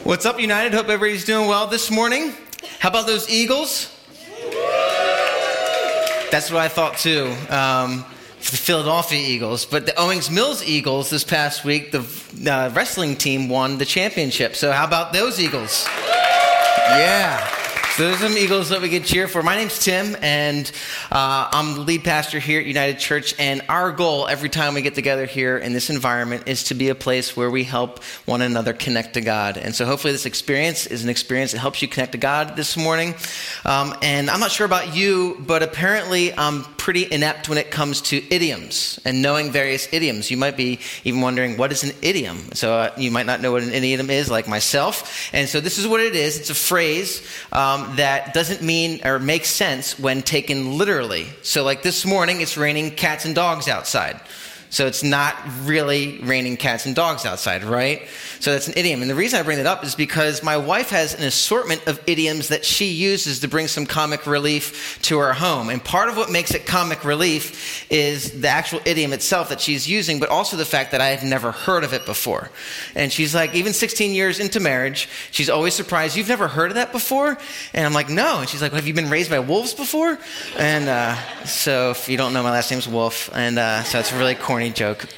What's up, United? Hope everybody's doing well this morning. How about those Eagles? That's what I thought too. The Philadelphia Eagles. But the Owings Mills Eagles this past week, the wrestling team won the championship. So how about those Eagles? Yeah. So those are some Eagles that we can cheer for. My name's Tim, and I'm the lead pastor here at United Church. And our goal every time we get together here in this environment is to be a place where we help one another connect to God. And so hopefully this experience is an experience that helps you connect to God this morning. And I'm not sure about you, but apparently I'm pretty inept when it comes to idioms and knowing various idioms. You might be even wondering, what is an idiom? So you might not know what an idiom is, like myself. And so this is what it is. It's a phrase that doesn't mean or make sense when taken literally. So like this morning, it's raining cats and dogs outside. So it's not really raining cats and dogs outside, right? So that's an idiom. And the reason I bring that up is because my wife has an assortment of idioms that she uses to bring some comic relief to her home. And part of what makes it comic relief is the actual idiom itself that she's using, but also the fact that I have never heard of it before. And she's like, even 16 years into marriage, she's always surprised, "You've never heard of that before?" And I'm like, "No." And she's like, "Well, have you been raised by wolves before?" And so if you don't know, my last name's Wolf. And so it's a really corny joke.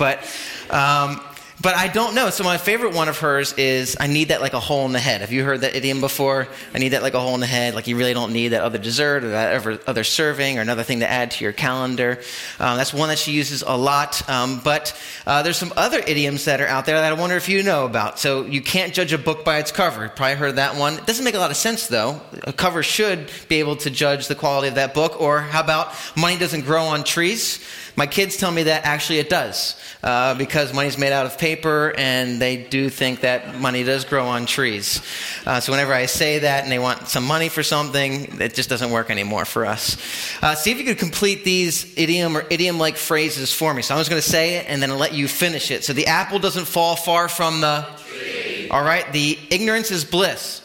But I don't know. So my favorite one of hers is, "I need that like a hole in the head." Have you heard that idiom before? I need that like a hole in the head. Like you really don't need that other dessert or that other serving or another thing to add to your calendar. That's one that she uses a lot. But there's some other idioms that are out there that I wonder if you know about. So you can't judge a book by its cover. You've probably heard that one. It doesn't make a lot of sense though. A cover should be able to judge the quality of that book. Or how about money doesn't grow on trees? My kids tell me that actually it does, because money's made out of paper, and they do think that money does grow on trees. So whenever I say that and they want some money for something, it just doesn't work anymore for us. See if you could complete these idiom or idiom-like phrases for me. So I'm just going to say it and then I'll let you finish it. So the apple doesn't fall far from the tree. All right, the ignorance is bliss.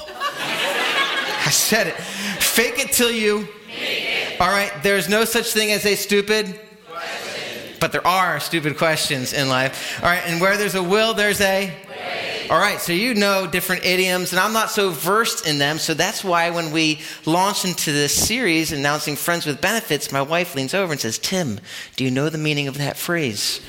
I said it. Fake it till you make it. All right, there's no such thing as a stupid but there are stupid questions in life. All right, and where there's a will, there's a way. All right, so you know different idioms, and I'm not so versed in them, so that's why when we launch into this series announcing Friends with Benefits, my wife leans over and says, "Tim, do you know the meaning of that phrase?"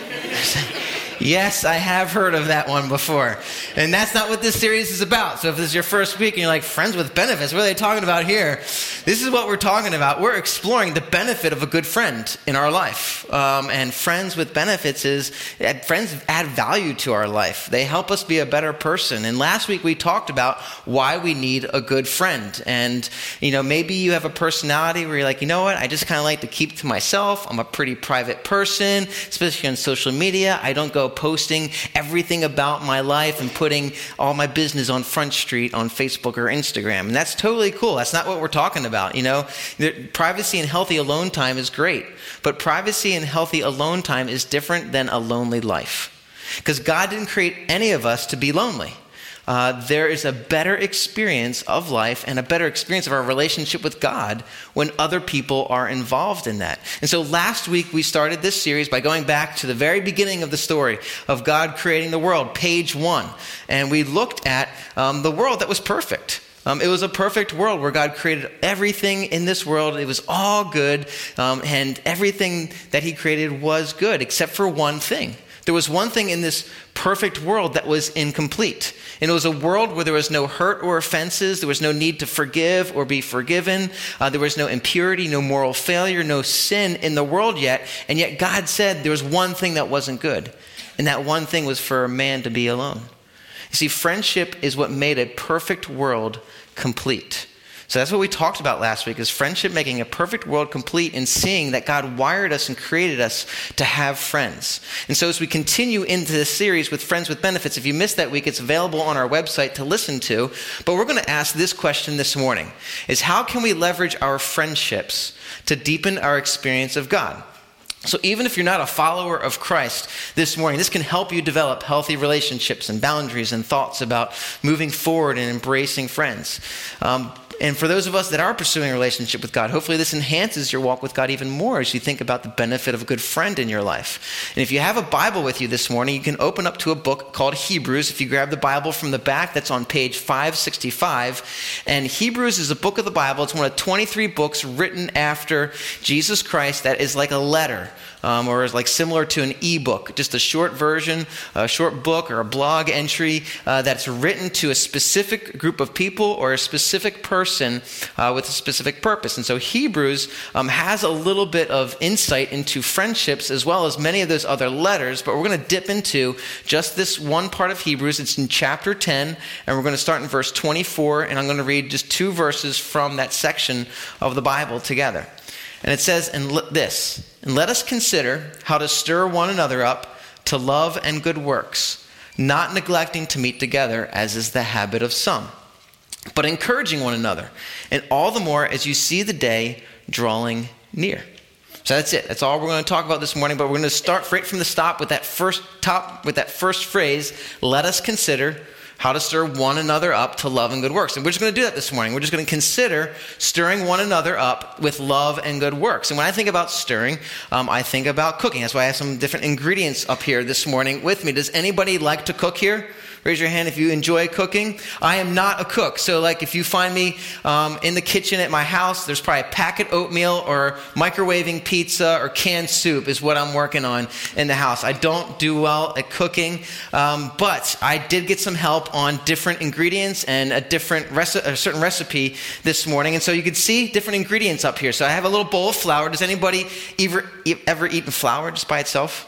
Yes, I have heard of that one before. And that's not what this series is about. So if this is your first week and you're like, "Friends with Benefits, what are they talking about here?" This is what we're talking about. We're exploring the benefit of a good friend in our life. And Friends with Benefits is, friends add value to our life. They help us be a better person. And last week we talked about why we need a good friend. And, maybe you have a personality where you're like, "You know what? I just kind of like to keep to myself. I'm a pretty private person, especially on social media. I don't go posting everything about my life and putting all my business on Front Street on Facebook or Instagram." And that's totally cool. That's not what we're talking about. Privacy and healthy alone time is great, but privacy and healthy alone time is different than a lonely life, because God didn't create any of us to be lonely. There is a better experience of life and a better experience of our relationship with God when other people are involved in that. And so last week we started this series by going back to the very beginning of the story of God creating the world, page 1. And we looked at the world that was perfect. It was a perfect world where God created everything in this world. It was all good, and everything that he created was good except for one thing. There was one thing in this perfect world that was incomplete. And it was a world where there was no hurt or offenses. There was no need to forgive or be forgiven. There was no impurity, no moral failure, no sin in the world yet. And yet God said there was one thing that wasn't good. And that one thing was for a man to be alone. You see, friendship is what made a perfect world complete. So that's what we talked about last week, is friendship making a perfect world complete and seeing that God wired us and created us to have friends. And so as we continue into this series with Friends with Benefits, if you missed that week, it's available on our website to listen to. But we're going to ask this question this morning, is how can we leverage our friendships to deepen our experience of God? So even if you're not a follower of Christ this morning, this can help you develop healthy relationships and boundaries and thoughts about moving forward and embracing friends. And for those of us that are pursuing a relationship with God, hopefully this enhances your walk with God even more as you think about the benefit of a good friend in your life. And if you have a Bible with you this morning, you can open up to a book called Hebrews. If you grab the Bible from the back, that's on page 565. And Hebrews is a book of the Bible. It's one of 23 books written after Jesus Christ that is like a letter. Or is like similar to an ebook, just a short version, a short book or a blog entry that's written to a specific group of people or a specific person with a specific purpose. And so Hebrews has a little bit of insight into friendships as well as many of those other letters, but we're going to dip into just this one part of Hebrews. It's in chapter 10, and we're going to start in verse 24, and I'm going to read just 2 verses from that section of the Bible together. And it says, and let us consider how to stir one another up to love and good works, not neglecting to meet together, as is the habit of some, but encouraging one another, and all the more as you see the day drawing near. So that's it. That's all we're going to talk about this morning, but we're going to start right from the top with that first phrase, let us consider how to stir one another up to love and good works. And we're just going to do that this morning. We're just going to consider stirring one another up with love and good works. And when I think about stirring, I think about cooking. That's why I have some different ingredients up here this morning with me. Does anybody like to cook here? Raise your hand if you enjoy cooking. I am not a cook. So like if you find me in the kitchen at my house, there's probably packet oatmeal or microwaving pizza or canned soup is what I'm working on in the house. I don't do well at cooking, but I did get some help on different ingredients and a certain recipe this morning. And so you can see different ingredients up here. So I have a little bowl of flour. Does anybody ever eaten flour just by itself?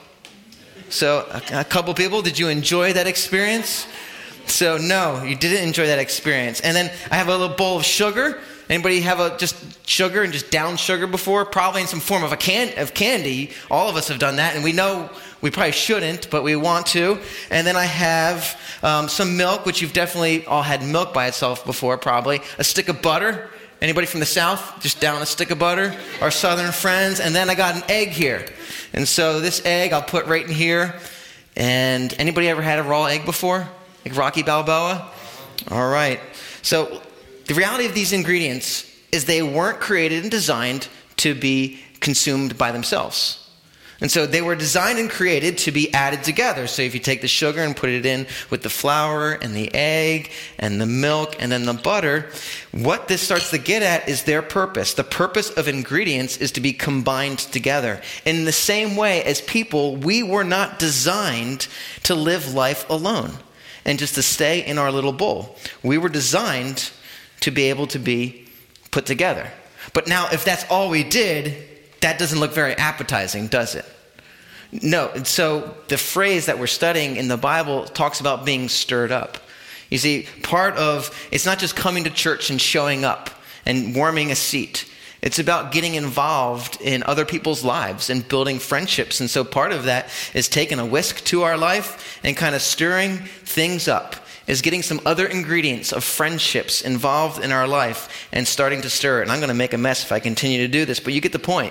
So a couple people, did you enjoy that experience? So no, you didn't enjoy that experience. And then I have a little bowl of sugar. Anybody have just sugar and just down sugar before? Probably in some form of candy. All of us have done that, and we know we probably shouldn't, but we want to. And then I have some milk, which you've definitely all had milk by itself before, probably. A stick of butter. Anybody from the South? Just down a stick of butter? Our Southern friends. And then I got an egg here. And so this egg I'll put right in here. And anybody ever had a raw egg before? Like Rocky Balboa? All right. So the reality of these ingredients is they weren't created and designed to be consumed by themselves. And so they were designed and created to be added together. So if you take the sugar and put it in with the flour and the egg and the milk and then the butter, what this starts to get at is their purpose. The purpose of ingredients is to be combined together. In the same way as people, we were not designed to live life alone and just to stay in our little bowl. We were designed to be able to be put together. But now if that's all we did, that doesn't look very appetizing, does it? No. And so the phrase that we're studying in the Bible talks about being stirred up. You see, it's not just coming to church and showing up and warming a seat. It's about getting involved in other people's lives and building friendships. And so part of that is taking a whisk to our life and kind of stirring things up, is getting some other ingredients of friendships involved in our life and starting to stir it. And I'm going to make a mess if I continue to do this, but you get the point.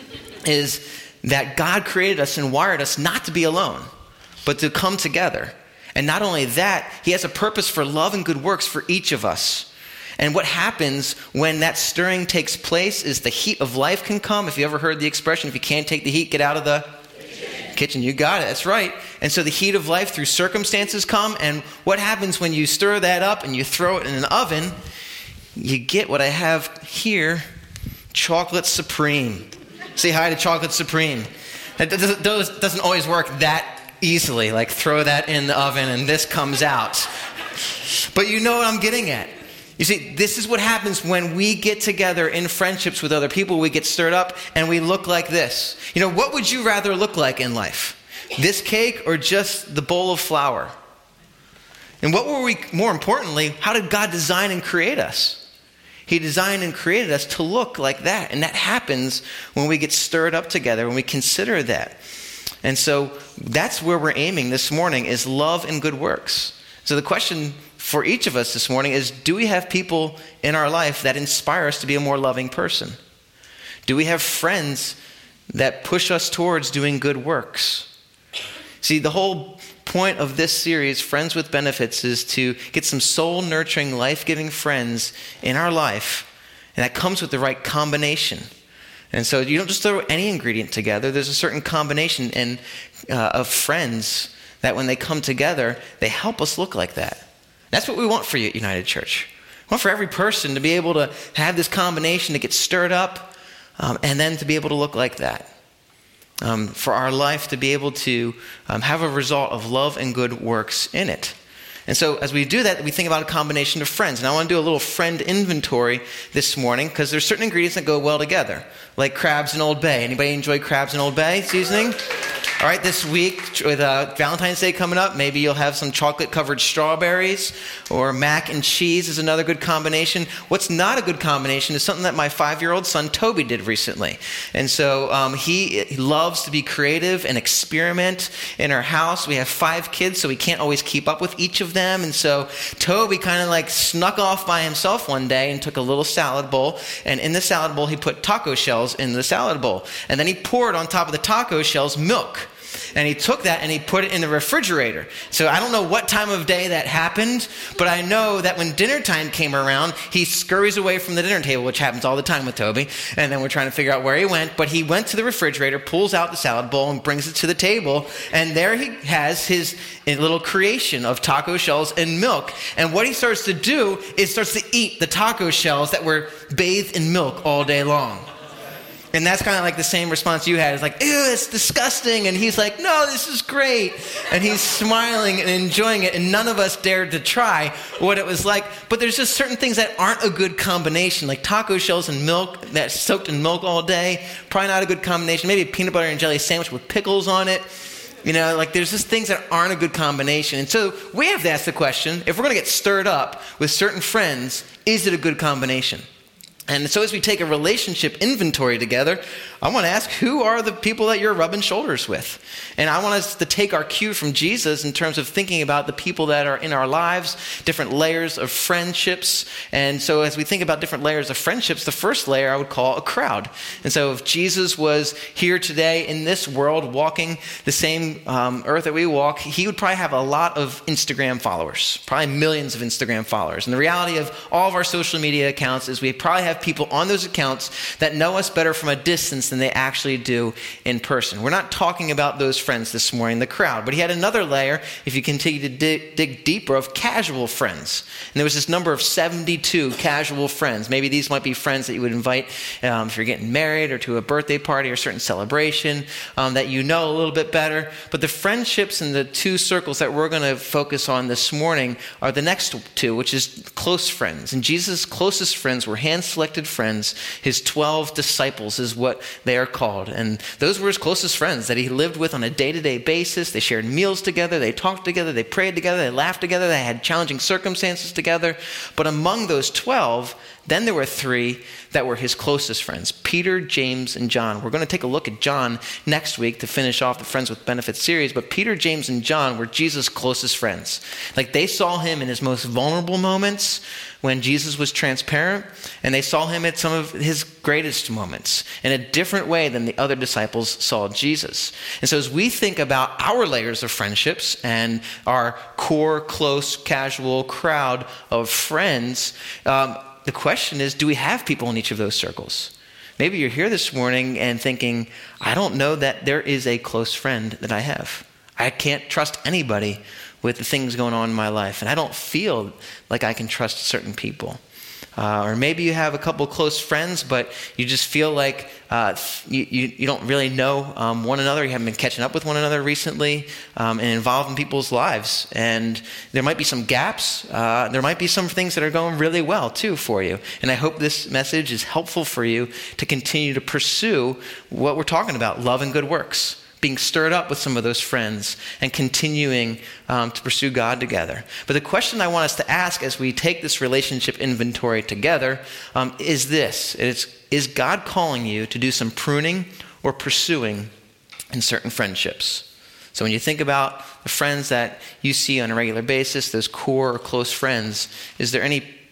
Is that God created us and wired us not to be alone, but to come together. And not only that, he has a purpose for love and good works for each of us. And what happens when that stirring takes place is the heat of life can come. If you ever heard the expression, if you can't take the heat, get out of the kitchen. You got it. That's right. And so the heat of life through circumstances come. And what happens when you stir that up and you throw it in an oven? You get what I have here, Chocolate Supreme. Say hi to Chocolate Supreme. It doesn't always work that easily, like throw that in the oven and this comes out. But you know what I'm getting at. You see, this is what happens when we get together in friendships with other people. We get stirred up and we look like this. You know, what would you rather look like in life? This cake or just the bowl of flour? And more importantly, how did God design and create us? He designed and created us to look like that. And that happens when we get stirred up together, when we consider that. And so that's where we're aiming this morning, is love and good works. So the question for each of us this morning is, do we have people in our life that inspire us to be a more loving person? Do we have friends that push us towards doing good works? See, the whole point of this series, Friends with Benefits, is to get some soul-nurturing, life-giving friends in our life, and that comes with the right combination. And so you don't just throw any ingredient together. There's a certain combination of friends that when they come together, they help us look like that. That's what we want for you at United Church. We want for every person to be able to have this combination to get stirred up, and then to be able to look like that. For our life to be able to have a result of love and good works in it. And so as we do that, we think about a combination of friends. And I want to do a little friend inventory this morning because there's certain ingredients that go well together, like crabs and Old Bay. Anybody enjoy crabs and Old Bay seasoning? All right, this week with Valentine's Day coming up, maybe you'll have some chocolate-covered strawberries, or mac and cheese is another good combination. What's not a good combination is something that my 5-year-old son Toby did recently. And so he loves to be creative and experiment in our house. We have 5 kids, so we can't always keep up with each of them. And so Toby kind of like snuck off by himself one day and took a little salad bowl. And in the salad bowl, he put taco shells in the salad bowl. And then he poured on top of the taco shells milk. And he took that and he put it in the refrigerator. So I don't know what time of day that happened, but I know that when dinner time came around, he scurries away from the dinner table, which happens all the time with Toby. And then we're trying to figure out where he went. But he went to the refrigerator, pulls out the salad bowl, and brings it to the table. And there he has his little creation of taco shells and milk. And what he starts to do is starts to eat the taco shells that were bathed in milk all day long. And that's kind of like the same response you had. It's like, ew, it's disgusting. And he's like, no, this is great. And he's smiling and enjoying it. And none of us dared to try what it was like. But there's just certain things that aren't a good combination. Like taco shells and milk that's soaked in milk all day. Probably not a good combination. Maybe a peanut butter and jelly sandwich with pickles on it. You know, like there's just things that aren't a good combination. And so we have to ask the question, if we're going to get stirred up with certain friends, is it a good combination? And so as we take a relationship inventory together, I want to ask, who are the people that you're rubbing shoulders with? And I want us to take our cue from Jesus in terms of thinking about the people that are in our lives, different layers of friendships. And so as we think about different layers of friendships, the first layer I would call a crowd. And so if Jesus was here today in this world, walking the same earth that we walk, he would probably have a lot of Instagram followers, probably millions of Instagram followers. And the reality of all of our social media accounts is we probably have people on those accounts that know us better from a distance than they actually do in person. We're not talking about those friends this morning, the crowd. But he had another layer, if you continue to dig deeper, of casual friends. And there was this number of 72 casual friends. Maybe these might be friends that you would invite if you're getting married or to a birthday party or a certain celebration that you know a little bit better. But the friendships and the 2 circles that we're going to focus on this morning are the next 2, which is close friends. And Jesus' closest friends were hand-selected friends. His 12 disciples is what they are called. And those were his closest friends that he lived with on a day-to-day basis. They shared meals together. They talked together. They prayed together. They laughed together. They had challenging circumstances together. But among those 12, then there were 3 that were his closest friends, Peter, James, and John. We're going to take a look at John next week to finish off the Friends with Benefits series, but Peter, James, and John were Jesus' closest friends. Like they saw him in his most vulnerable moments when Jesus was transparent, and they saw him at some of his greatest moments in a different way than the other disciples saw Jesus. And so as we think about our layers of friendships and our core, close, casual crowd of friends, the question is, do we have people in each of those circles? Maybe you're here this morning and thinking, I don't know that there is a close friend that I have. I can't trust anybody with the things going on in my life, and I don't feel like I can trust certain people. Or maybe you have a couple close friends, but you just feel like you don't really know one another. You haven't been catching up with one another recently and involved in people's lives. And there might be some gaps. There might be some things that are going really well, too, for you. And I hope this message is helpful for you to continue to pursue what we're talking about, love and good works. Being stirred up with some of those friends and continuing to pursue God together. But the question I want us to ask as we take this relationship inventory together is this. Is God calling you to do some pruning or pursuing in certain friendships? So when you think about the friends that you see on a regular basis, those core or close friends, is there any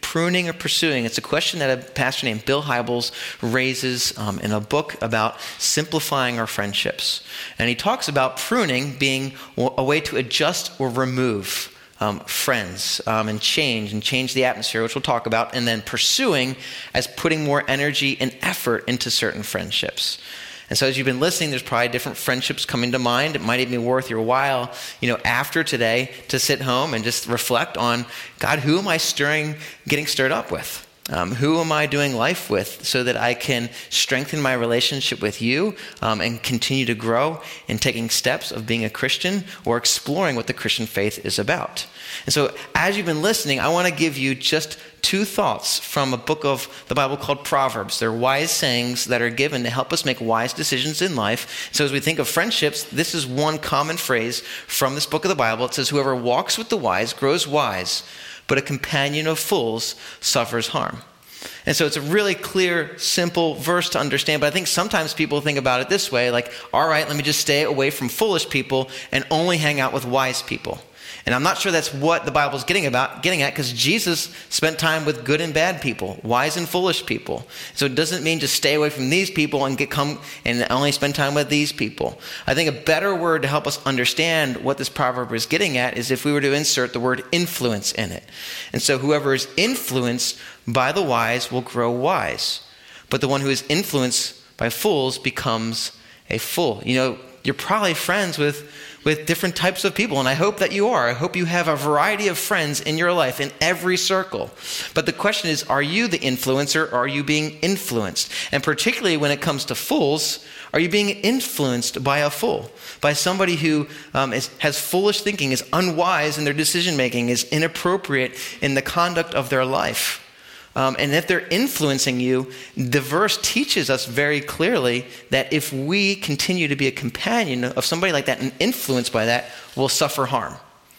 pruning or pursuing. It's a question that a pastor named Bill Hybels raises in a book about simplifying our friendships. And he talks about pruning being a way to adjust or remove friends and change the atmosphere, which we'll talk about, and then pursuing as putting more energy and effort into certain friendships. And so as you've been listening, there's probably different friendships coming to mind. It might even be worth your while, after today to sit home and just reflect on, God, who am I getting stirred up with? Who am I doing life with so that I can strengthen my relationship with you and continue to grow in taking steps of being a Christian or exploring what the Christian faith is about? And so as you've been listening, I want to give you just 2 thoughts from a book of the Bible called Proverbs. They're wise sayings that are given to help us make wise decisions in life. So as we think of friendships, this is one common phrase from this book of the Bible. It says, whoever walks with the wise grows wise, but a companion of fools suffers harm. And so it's a really clear, simple verse to understand. But I think sometimes people think about it this way, like, all right, let me just stay away from foolish people and only hang out with wise people. And I'm not sure that's what the Bible's getting at, because Jesus spent time with good and bad people, wise and foolish people. So it doesn't mean just stay away from these people and come and only spend time with these people. I think a better word to help us understand what this proverb is getting at is if we were to insert the word influence in it. And so whoever is influenced by the wise will grow wise, but the one who is influenced by fools becomes a fool. You're probably friends with different types of people, and I hope that you are. I hope you have a variety of friends in your life, in every circle. But the question is, are you the influencer, or are you being influenced? And particularly when it comes to fools, are you being influenced by a fool? By somebody who has foolish thinking, is unwise in their decision-making, is inappropriate in the conduct of their life? And if they're influencing you, the verse teaches us very clearly that if we continue to be a companion of somebody like that and influenced by that, we'll suffer harm.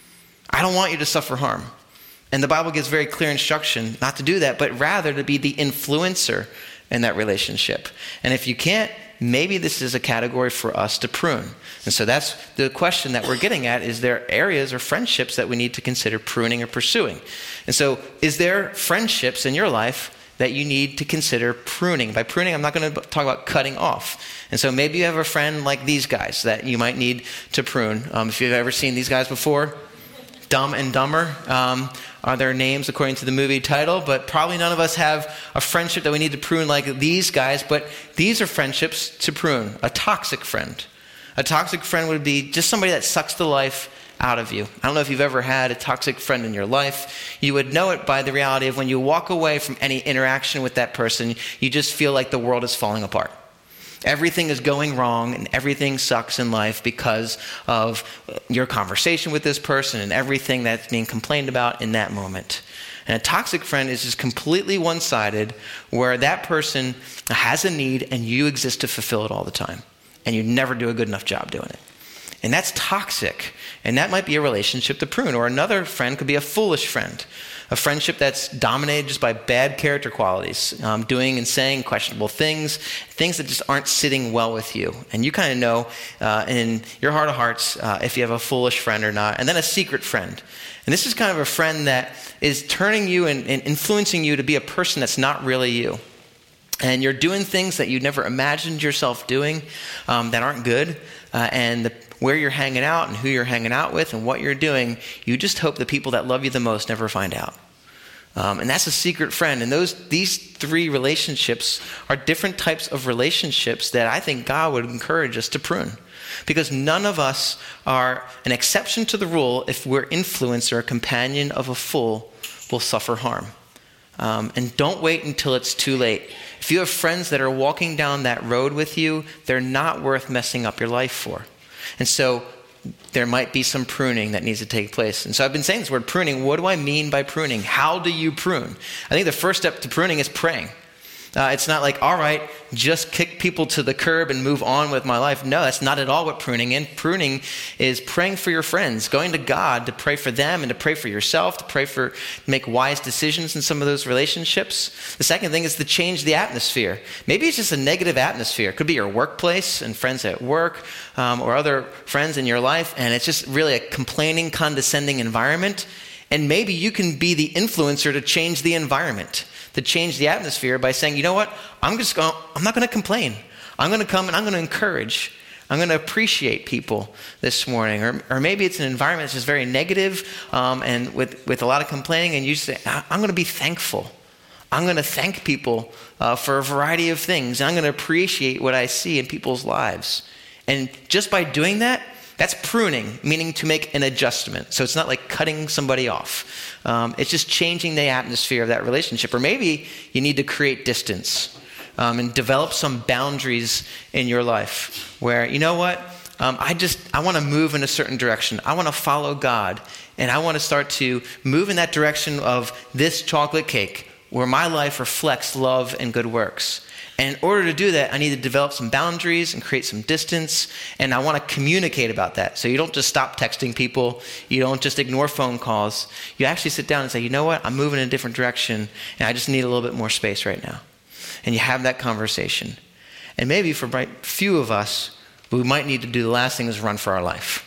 I don't want you to suffer harm. And the Bible gives very clear instruction not to do that, but rather to be the influencer in that relationship. And if you can't, maybe this is a category for us to prune. And so that's the question that we're getting at. Is there areas or friendships that we need to consider pruning or pursuing? And so is there friendships in your life that you need to consider pruning? By pruning, I'm not going to talk about cutting off. And so maybe you have a friend like these guys that you might need to prune. If you've ever seen these guys before, Dumb and Dumber are their names according to the movie title, but probably none of us have a friendship that we need to prune like these guys, but these are friendships to prune. A toxic friend. A toxic friend would be just somebody that sucks the life out of you. I don't know if you've ever had a toxic friend in your life. You would know it by the reality of when you walk away from any interaction with that person, you just feel like the world is falling apart. Everything is going wrong and everything sucks in life because of your conversation with this person and everything that's being complained about in that moment. And a toxic friend is just completely one-sided, where that person has a need and you exist to fulfill it all the time. And you never do a good enough job doing it. And that's toxic. And that might be a relationship to prune. Or another friend could be a foolish friend. A friendship that's dominated just by bad character qualities, doing and saying questionable things that just aren't sitting well with you. And you kind of know in your heart of hearts if you have a foolish friend or not. And then a secret friend. And this is kind of a friend that is turning you and influencing you to be a person that's not really you. And you're doing things that you never imagined yourself doing that aren't good. Where you're hanging out and who you're hanging out with and what you're doing, you just hope the people that love you the most never find out. And that's a secret friend. And these 3 relationships are different types of relationships that I think God would encourage us to prune. Because none of us are an exception to the rule. If we're influenced or a companion of a fool, will suffer harm. And don't wait until it's too late. If you have friends that are walking down that road with you, they're not worth messing up your life for. And so there might be some pruning that needs to take place. And so I've been saying this word pruning. What do I mean by pruning? How do you prune? I think the first step to pruning is praying. It's not like, all right, just kick people to the curb and move on with my life. No, that's not at all what pruning is. Pruning is praying for your friends, going to God to pray for them and to pray for yourself, to make wise decisions in some of those relationships. The second thing is to change the atmosphere. Maybe it's just a negative atmosphere. It could be your workplace and friends at work or other friends in your life, and it's just really a complaining, condescending environment. And maybe you can be the influencer to change the environment, to change the atmosphere by saying, you know what, I'm not going to complain. I'm going to come and I'm going to encourage. I'm going to appreciate people this morning. Or maybe it's an environment that's just very negative and with a lot of complaining, and you say, I'm going to be thankful. I'm going to thank people for a variety of things. I'm going to appreciate what I see in people's lives. And just by doing that, that's pruning, meaning to make an adjustment. So it's not like cutting somebody off. It's just changing the atmosphere of that relationship. Or maybe you need to create distance and develop some boundaries in your life where, you know what, I want to move in a certain direction. I want to follow God, and I want to start to move in that direction of this chocolate cake where my life reflects love and good works. And in order to do that, I need to develop some boundaries and create some distance, and I want to communicate about that. So you don't just stop texting people. You don't just ignore phone calls. You actually sit down and say, you know what, I'm moving in a different direction, and I just need a little bit more space right now. And you have that conversation. And maybe for a few of us, what we might need to do the last thing is run for our life.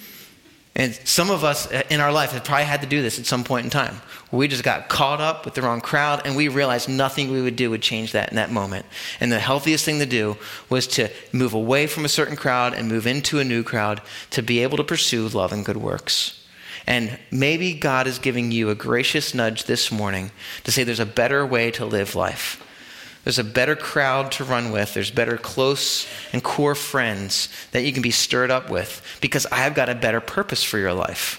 And some of us in our life have probably had to do this at some point in time. We just got caught up with the wrong crowd, and we realized nothing we would do would change that in that moment. And the healthiest thing to do was to move away from a certain crowd and move into a new crowd to be able to pursue love and good works. And maybe God is giving you a gracious nudge this morning to say there's a better way to live life. There's a better crowd to run with. There's better close and core friends that you can be stirred up with because I've got a better purpose for your life.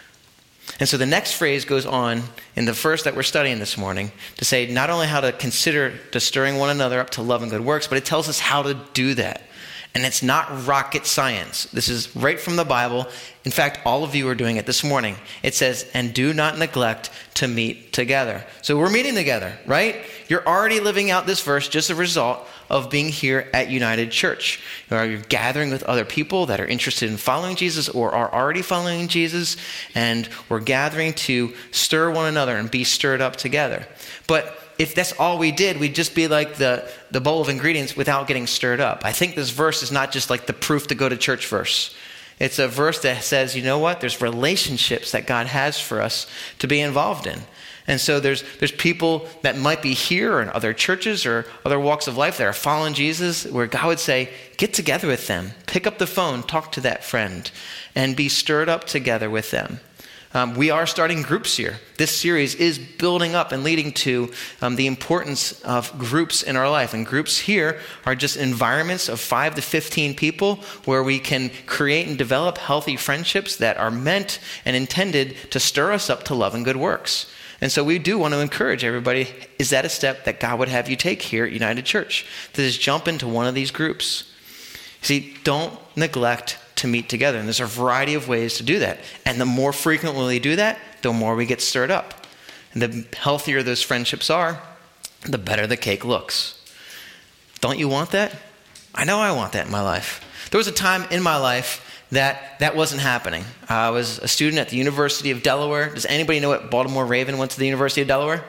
And so the next phrase goes on in the verse that we're studying this morning to say not only how to consider to stirring one another up to love and good works, but it tells us how to do that. And it's not rocket science. This is right from the Bible. In fact, all of you are doing it this morning. It says, and do not neglect to meet together. So we're meeting together, right? You're already living out this verse just a result of being here at United Church. You're gathering with other people that are interested in following Jesus or are already following Jesus, and we're gathering to stir one another and be stirred up together. But if that's all we did, we'd just be like the bowl of ingredients without getting stirred up. I think this verse is not just like the proof to go to church verse. It's a verse that says, you know what? There's relationships that God has for us to be involved in. And so there's people that might be here or in other churches or other walks of life that are following Jesus where God would say, get together with them. Pick up the phone, talk to that friend, and be stirred up together with them. We are starting groups here. This series is building up and leading to the importance of groups in our life. And groups here are just environments of 5 to 15 people where we can create and develop healthy friendships that are meant and intended to stir us up to love and good works. And so we do want to encourage everybody, is that a step that God would have you take here at United Church? To just jump into one of these groups. See, don't neglect to meet together. And there's a variety of ways to do that. And the more frequently we do that, the more we get stirred up. And the healthier those friendships are, the better the cake looks. Don't you want that? I know I want that in my life. There was a time in my life that wasn't happening. I was a student at the University of Delaware. Does anybody know what Baltimore Raven went to the University of Delaware?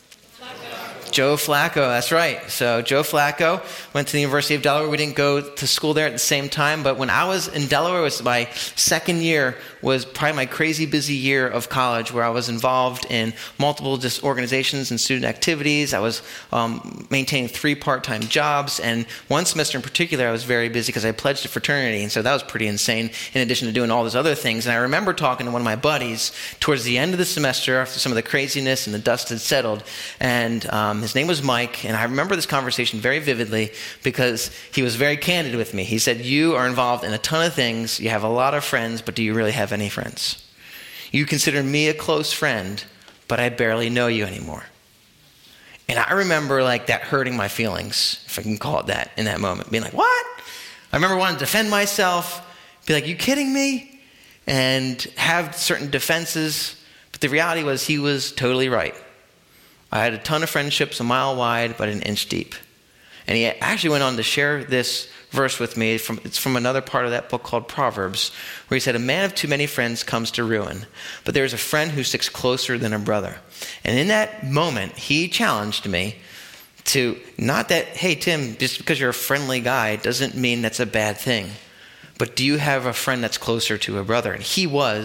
Joe Flacco, that's right. So Joe Flacco went to the University of Delaware. We didn't go to school there at the same time, but when I was in Delaware, it was my second year, was probably my crazy busy year of college where I was involved in multiple just organizations and student activities. I was maintaining 3 part-time jobs, and one semester in particular I was very busy because I pledged a fraternity, and so that was pretty insane in addition to doing all those other things. And I remember talking to one of my buddies towards the end of the semester after some of the craziness and the dust had settled, and his name was Mike, and I remember this conversation very vividly because he was very candid with me. He said, you are involved in a ton of things, you have a lot of friends, but do you really have any friends? You consider me a close friend, but I barely know you anymore. And I remember like that hurting my feelings, if I can call it that, in that moment. Being like, what? I remember wanting to defend myself, be like, you kidding me? And have certain defenses, but the reality was he was totally right. I had a ton of friendships a mile wide, but an inch deep. And he actually went on to share this verse with me. It's from another part of that book called Proverbs, where he said, a man of too many friends comes to ruin, but there is a friend who sticks closer than a brother. And in that moment, he challenged me to not that, hey, Tim, just because you're a friendly guy doesn't mean that's a bad thing. But do you have a friend that's closer to a brother? And he was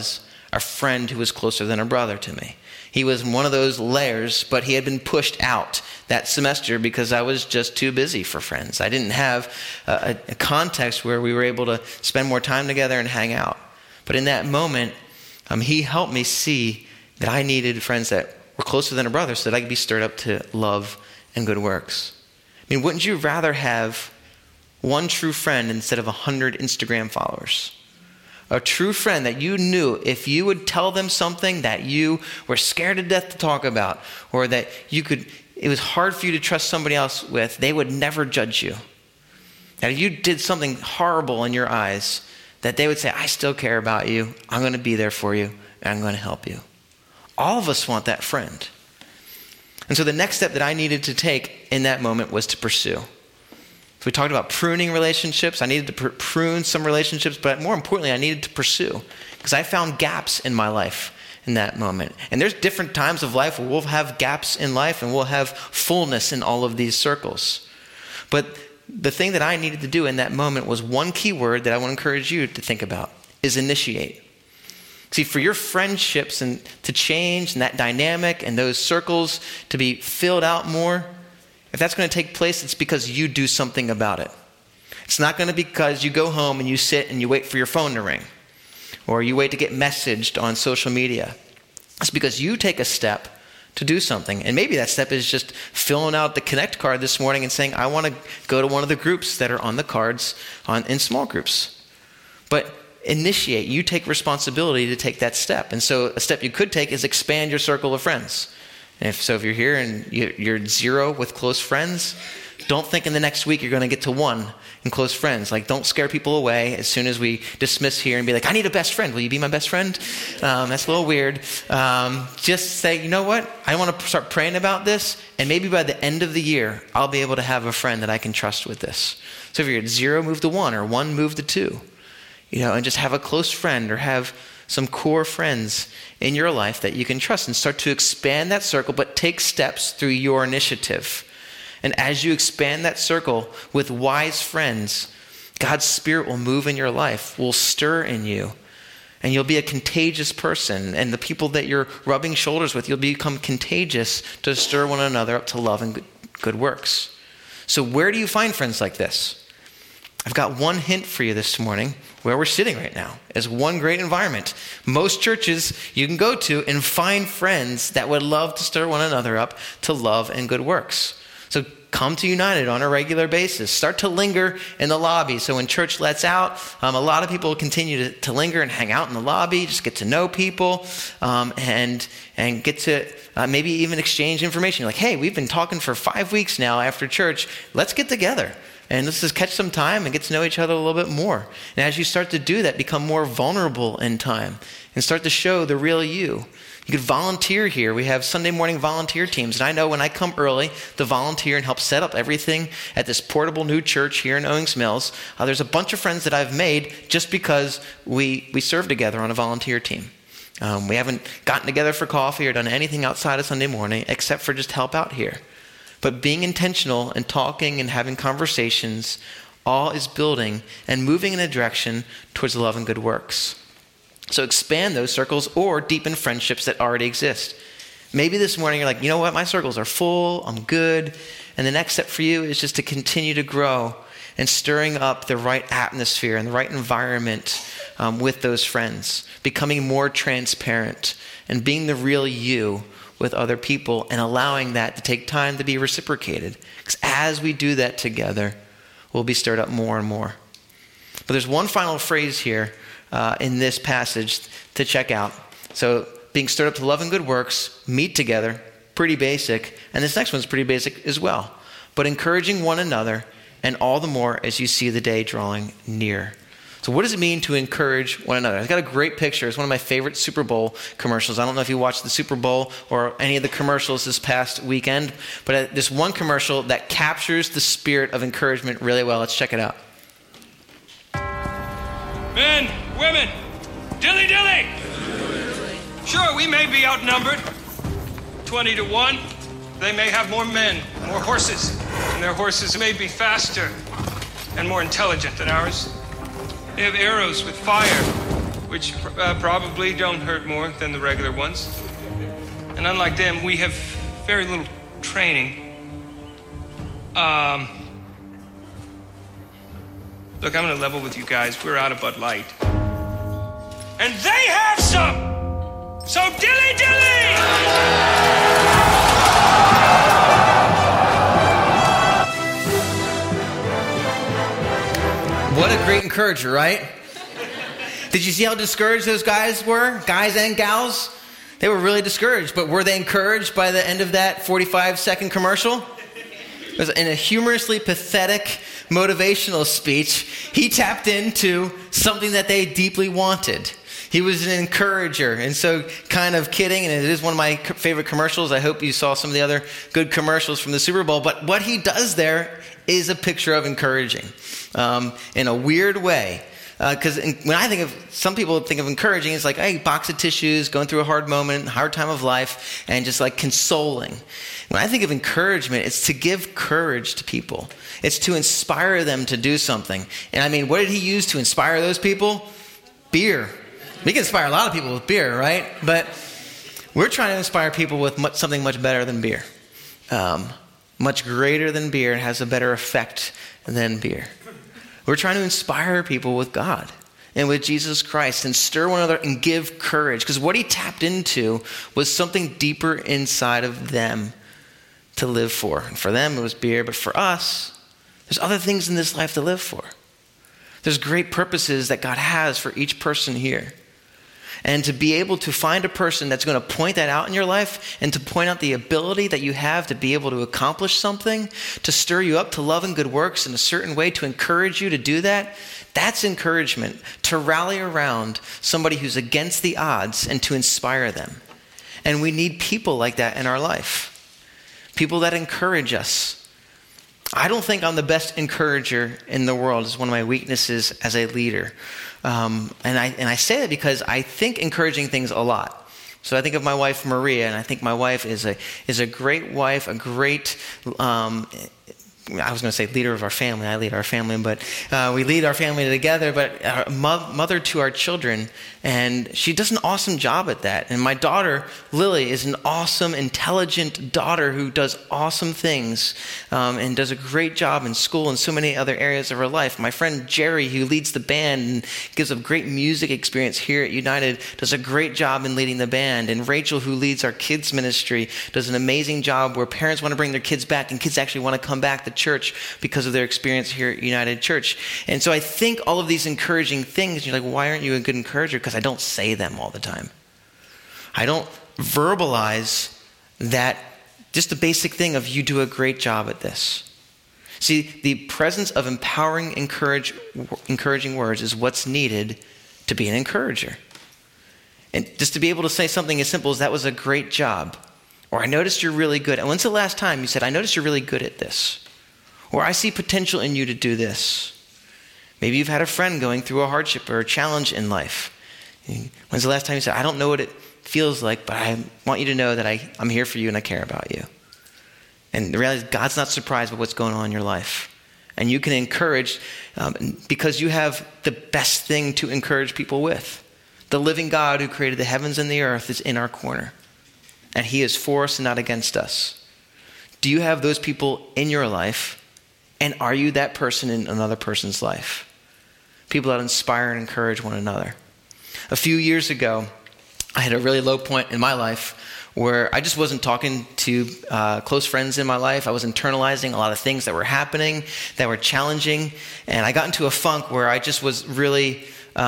a friend who was closer than a brother to me. He was one of those layers, but he had been pushed out that semester because I was just too busy for friends. I didn't have a context where we were able to spend more time together and hang out. But in that moment, he helped me see that I needed friends that were closer than a brother so that I could be stirred up to love and good works. I mean, wouldn't you rather have one true friend instead of 100 Instagram followers? A true friend that you knew if you would tell them something that you were scared to death to talk about, or that it was hard for you to trust somebody else with, they would never judge you. That if you did something horrible in your eyes, that they would say, I still care about you, I'm going to be there for you, and I'm going to help you. All of us want that friend. And so the next step that I needed to take in that moment was to pursue. So we talked about pruning relationships. I needed to prune some relationships, but more importantly, I needed to pursue because I found gaps in my life in that moment. And there's different times of life where we'll have gaps in life and we'll have fullness in all of these circles. But the thing that I needed to do in that moment was one key word that I want to encourage you to think about is initiate. See, for your friendships and to change and that dynamic and those circles to be filled out more, if that's going to take place, it's because you do something about it. It's not going to be because you go home and you sit and you wait for your phone to ring or you wait to get messaged on social media. It's because you take a step to do something. And maybe that step is just filling out the Connect card this morning and saying, I want to go to one of the groups that are on the cards in small groups. But initiate. You take responsibility to take that step. And so a step you could take is expand your circle of friends. And if you're here and you're 0 with close friends, don't think in the next week you're going to get to 1 in close friends. Like, don't scare people away as soon as we dismiss here and be like, I need a best friend. Will you be my best friend? That's a little weird. Just say, you know what? I want to start praying about this. And maybe by the end of the year, I'll be able to have a friend that I can trust with this. So if you're at 0, move to 1, or 1, move to 2. And just have a close friend or have some core friends in your life that you can trust and start to expand that circle, but take steps through your initiative. And as you expand that circle with wise friends, God's Spirit will move in your life, will stir in you, and you'll be a contagious person. And the people that you're rubbing shoulders with, you'll become contagious to stir one another up to love and good works. So where do you find friends like this? I've got one hint for you this morning where we're sitting right now is one great environment. Most churches you can go to and find friends that would love to stir one another up to love and good works. So come to United on a regular basis. Start to linger in the lobby. So when church lets out, a lot of people continue to linger and hang out in the lobby, just get to know people and get to maybe even exchange information. You're like, hey, we've been talking for 5 weeks now after church. Let's get together. And let's just catch some time and get to know each other a little bit more. And as you start to do that, become more vulnerable in time and start to show the real you. You could volunteer here. We have Sunday morning volunteer teams. And I know when I come early to volunteer and help set up everything at this portable new church here in Owings Mills, there's a bunch of friends that I've made just because we serve together on a volunteer team. We haven't gotten together for coffee or done anything outside of Sunday morning except for just help out here. But being intentional and talking and having conversations, all is building and moving in a direction towards love and good works. So expand those circles or deepen friendships that already exist. Maybe this morning you're like, you know what, my circles are full, I'm good. And the next step for you is just to continue to grow and stirring up the right atmosphere and the right environment with those friends, becoming more transparent and being the real you with other people and allowing that to take time to be reciprocated. Because as we do that together, we'll be stirred up more and more. But there's one final phrase here in this passage to check out. So being stirred up to love and good works, meet together, pretty basic. And this next one's pretty basic as well. But encouraging one another, and all the more as you see the day drawing near. So what does it mean to encourage one another? I've got a great picture. It's one of my favorite Super Bowl commercials. I don't know if you watched the Super Bowl or any of the commercials this past weekend, but this one commercial that captures the spirit of encouragement really well. Let's check it out. Men, women, dilly dilly! Sure, we may be outnumbered, 20 to 1. They may have more men, more horses, and their horses may be faster and more intelligent than ours. They have arrows with fire, which probably don't hurt more than the regular ones. And unlike them, we have very little training. Look, I'm gonna level with you guys. We're out of Bud Light. And they have some! So dilly dilly! What a great encourager, right? Did you see how discouraged those guys were? Guys and gals? They were really discouraged, but were they encouraged by the end of that 45-second commercial? It was in a humorously pathetic motivational speech. He tapped into something that they deeply wanted. He was an encourager. And so, kind of kidding, and it is one of my favorite commercials. I hope you saw some of the other good commercials from the Super Bowl. But what he does there is a picture of encouraging in a weird way. Because when I think of, some people think of encouraging, it's like, hey, box of tissues, going through a hard moment, hard time of life, and just like consoling. When I think of encouragement, it's to give courage to people. It's to inspire them to do something. And I mean, what did he use to inspire those people? Beer. We can inspire a lot of people with beer, right? But we're trying to inspire people with something much better than beer. Much greater than beer, and has a better effect than beer. We're trying to inspire people with God and with Jesus Christ and stir one another and give courage. Because what he tapped into was something deeper inside of them to live for. And for them, it was beer. But for us, there's other things in this life to live for. There's great purposes that God has for each person here. And to be able to find a person that's going to point that out in your life and to point out the ability that you have to be able to accomplish something, to stir you up to love and good works in a certain way, to encourage you to do that, that's encouragement. To rally around somebody who's against the odds and to inspire them. And we need people like that in our life. People that encourage us. I don't think I'm the best encourager in the world. It's one of my weaknesses as a leader. And I say that because I think encouraging things a lot. So I think of my wife, Maria, and I think my wife is a great wife, a great, I was going to say leader of our family. I lead our family, but we lead our family together, but a mother to our children. And she does an awesome job at that. And my daughter, Lily, is an awesome, intelligent daughter who does awesome things and does a great job in school and so many other areas of her life. My friend Jerry, who leads the band and gives a great music experience here at United, does a great job in leading the band. And Rachel, who leads our kids ministry, does an amazing job where parents want to bring their kids back and kids actually want to come back to church because of their experience here at United Church. And so I think all of these encouraging things, you're like, why aren't you a good encourager? Because I don't say them all the time. I don't verbalize that, just the basic thing of you do a great job at this. See, the presence of empowering, encouraging words is what's needed to be an encourager. And just to be able to say something as simple as, that was a great job. Or I noticed you're really good. And when's the last time you said, I noticed you're really good at this? Or I see potential in you to do this. Maybe you've had a friend going through a hardship or a challenge in life. When's the last time you said, I don't know what it feels like, but I want you to know that I'm here for you and I care about you. And the reality is God's not surprised by what's going on in your life. And you can encourage because you have the best thing to encourage people with. The living God who created the heavens and the earth is in our corner. And he is for us and not against us. Do you have those people in your life? And are you that person in another person's life? People that inspire and encourage one another. A few years ago, I had a really low point in my life where I just wasn't talking to close friends in my life. I was internalizing a lot of things that were happening, that were challenging. And I got into a funk where I just was really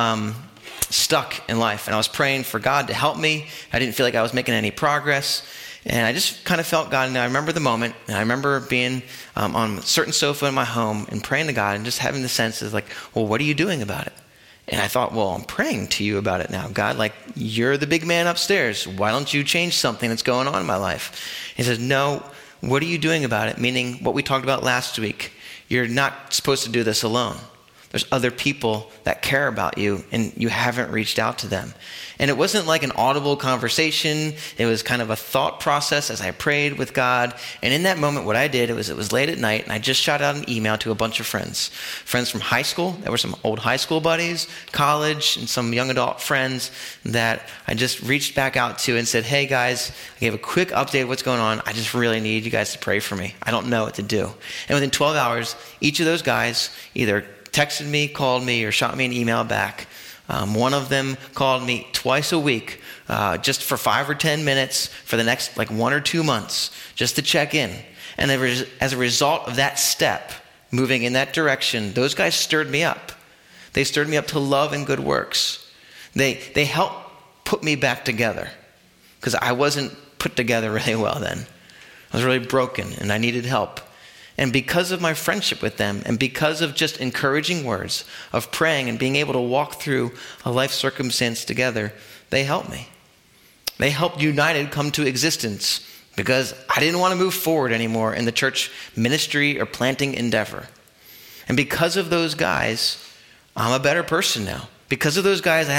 stuck in life. And I was praying for God to help me. I didn't feel like I was making any progress. And I just kind of felt God. And I remember the moment. And I remember being on a certain sofa in my home and praying to God and just having the sense of like, well, what are you doing about it? And I thought, well, I'm praying to you about it now. God, like, you're the big man upstairs. Why don't you change something that's going on in my life? He says, no, what are you doing about it? Meaning what we talked about last week. You're not supposed to do this alone. There's other people that care about you and you haven't reached out to them. And it wasn't like an audible conversation. It was kind of a thought process as I prayed with God. And in that moment, what I did, it was late at night, and I just shot out an email to a bunch of friends. Friends from high school. There were some old high school buddies, college, and some young adult friends that I just reached back out to and said, hey guys, I gave a quick update of what's going on. I just really need you guys to pray for me. I don't know what to do. And within 12 hours, each of those guys either texted me, called me, or shot me an email back. One of them called me twice a week, just for 5 or 10 minutes for the next 1 or 2 months, just to check in. And as a result of that step, moving in that direction, those guys stirred me up. They stirred me up to love and good works. They helped put me back together, because I wasn't put together really well then. I was really broken and I needed help. And because of my friendship with them, and because of just encouraging words of praying and being able to walk through a life circumstance together, they helped me. They helped United come to existence because I didn't want to move forward anymore in the church ministry or planting endeavor. And because of those guys, I'm a better person now. Because of those guys,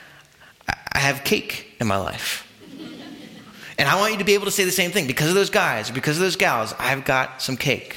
I have cake in my life. And I want you to be able to say the same thing. Because of those guys, because of those gals, I've got some cake.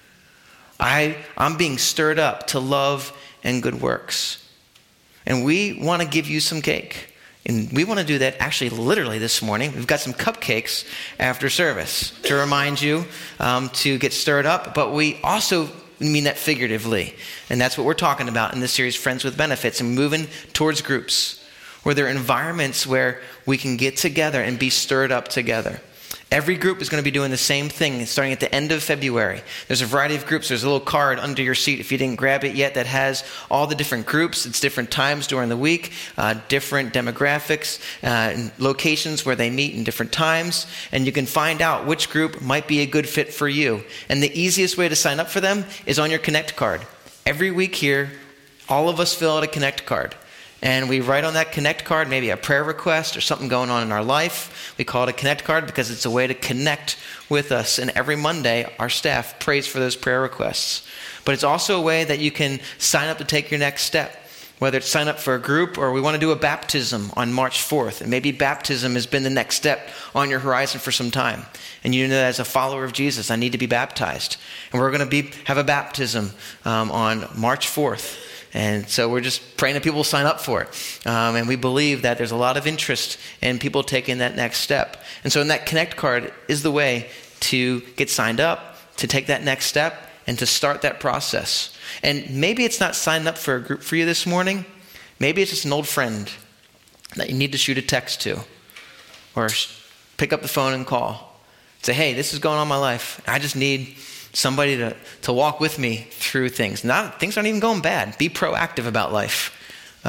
I'm being stirred up to love and good works. And we want to give you some cake. And we want to do that actually literally this morning. We've got some cupcakes after service to remind you to get stirred up. But we also mean that figuratively. And that's what we're talking about in this series, Friends with Benefits, and moving towards groups where there are environments where we can get together and be stirred up together. Every group is going to be doing the same thing starting at the end of February. There's a variety of groups. There's a little card under your seat if you didn't grab it yet that has all the different groups. It's different times during the week, different demographics, and locations where they meet in different times. And you can find out which group might be a good fit for you. And the easiest way to sign up for them is on your Connect card. Every week here, all of us fill out a Connect card. And we write on that Connect card maybe a prayer request or something going on in our life. We call it a Connect card because it's a way to connect with us. And every Monday, our staff prays for those prayer requests. But it's also a way that you can sign up to take your next step, whether it's sign up for a group or we want to do a baptism on March 4th. And maybe baptism has been the next step on your horizon for some time. And you know that as a follower of Jesus, I need to be baptized. And we're going to have a baptism on March 4th. And so we're just praying that people will sign up for it. And we believe that there's a lot of interest in people taking that next step. And so in that Connect card is the way to get signed up, to take that next step, and to start that process. And maybe it's not signing up for a group for you this morning. Maybe it's just an old friend that you need to shoot a text to. Or pick up the phone and call. Say, hey, this is going on in my life. I just need somebody to walk with me through things. Things aren't even going bad. Be proactive about life.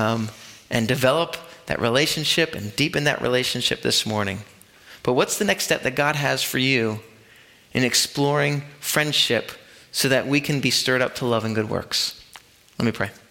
And develop that relationship and deepen that relationship this morning. But what's the next step that God has for you in exploring friendship so that we can be stirred up to love and good works? Let me pray.